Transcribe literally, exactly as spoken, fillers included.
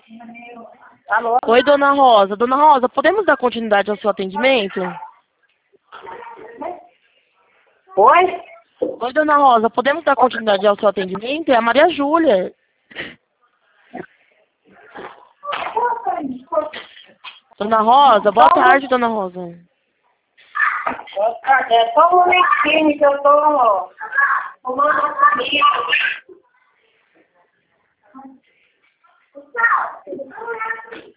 Alô? Oi, dona Rosa. Dona Rosa, podemos dar continuidade ao seu atendimento? Oi? Oi, dona Rosa, podemos dar continuidade ao seu atendimento? É a Maria Júlia. Dona Rosa, boa tarde, dona Rosa. É só um momentinho que eu tô fumando uma família.